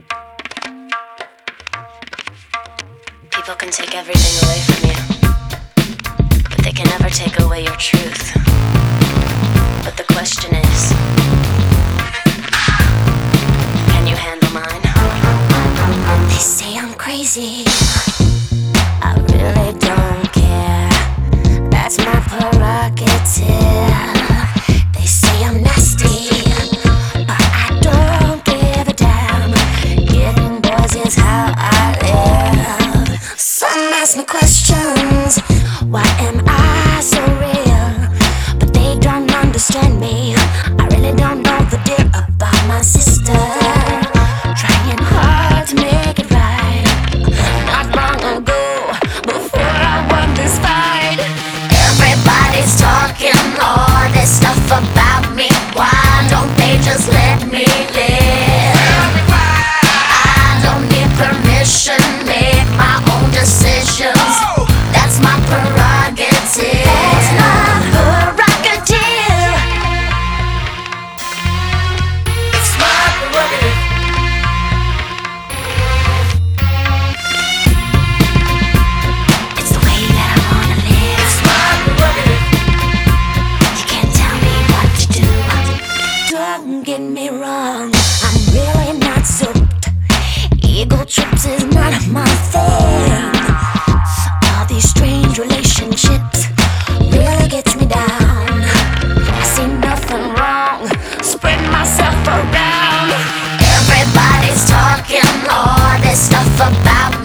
People can take everything away from you, but they can never take away your truth. But the question is, can you handle mine? They say I'm crazy, I really don't care. That's my prerogative. They say I'm nasty, but I don't give a damn. Getting boys is how I live. Some ask me questions, why am I so real? But they don't understand me. I really don't know the deal about my sister. Trying hard to make it right. Not long ago, before I won this fight, everybody's talking all this stuff about me. Why don't they just let me live? I don't need permission, make my own decisions. That's my prerogative. That's my prerogative. It's my prerogative. It's the way that I wanna live. It's my prerogative. You can't tell me what to do. Don't get me wrong, I'm really not soaked. Ego trips is not my thing. All these strange relationships really gets me down. I see nothing wrong, spread myself around. Everybody's talking all this stuff about